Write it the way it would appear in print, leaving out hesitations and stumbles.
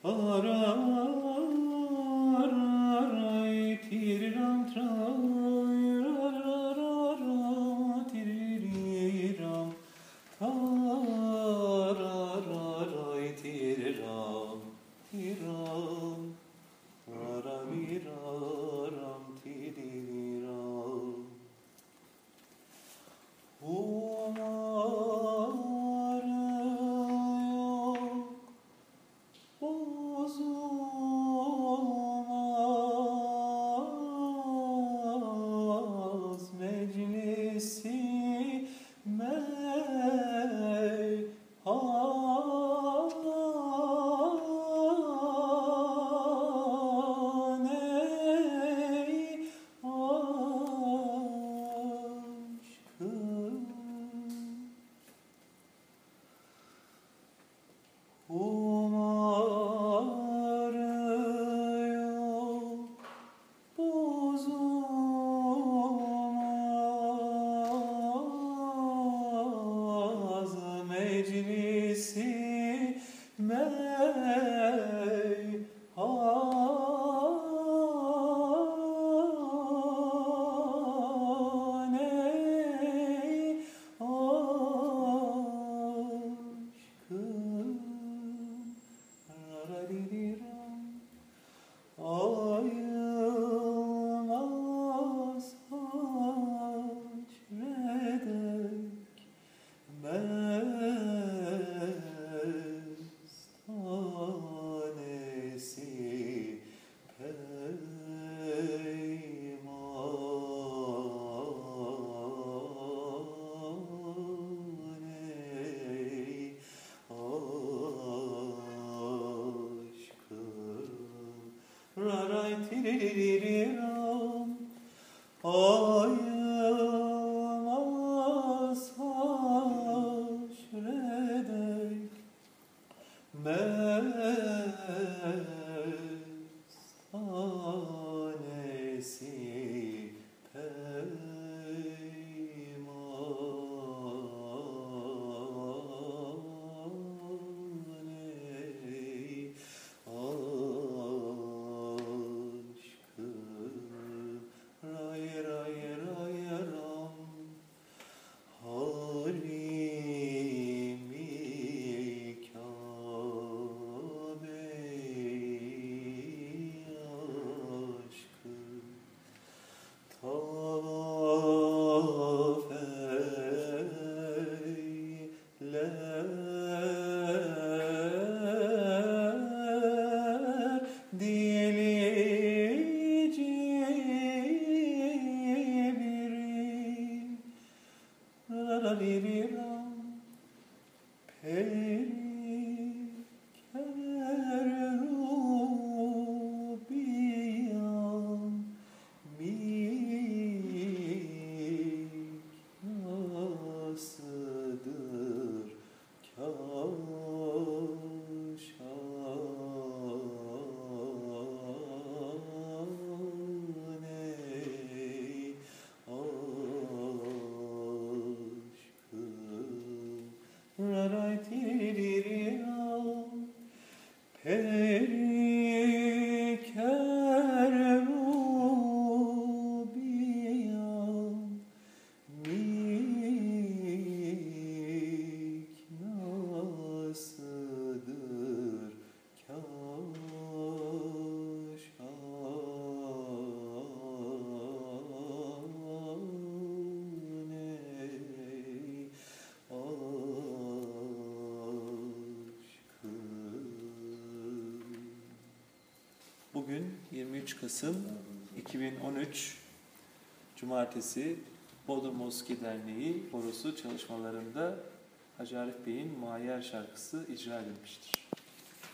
Ayılmaz haşredek mestanesi peymane aşkım ray ray ray ram halimi Kabe'yi aşkım tavaf eyler dili Cibril rarariram periker rubiyam miknasıdır kaşaney aşkım raray tiririram periker rubiyam miknasıdır kaşaney aşkım. Bugün 23 Kasım 2013 Cumartesi Bodrum Moski Derneği Korosu çalışmalarında Hacı Arif Bey'in Muayyer şarkısı icra edilmiştir.